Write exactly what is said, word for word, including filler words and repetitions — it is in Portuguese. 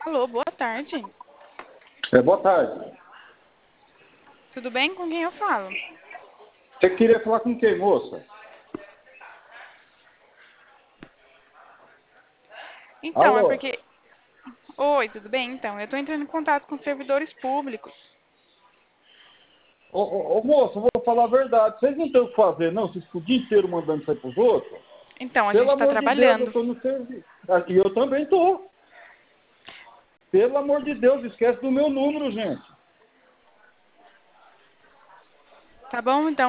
Alô, boa tarde. É, boa tarde. Tudo bem? Com quem eu falo? Você queria falar com quem, moça? Então, é Alô? porque... Oi, tudo bem? Então, eu estou entrando em contato com servidores públicos. Ô, ô, ô, moça, eu vou falar a verdade. Vocês não têm o que fazer, não? Vocês ficam o dia inteiro mandando isso aí pros outros? Então, a gente Pelo está amor de Deus, eu trabalhando. tô no serviço. Ah, e eu também tô. Pelo amor de Deus, esquece do meu número, gente. Tá bom? Então,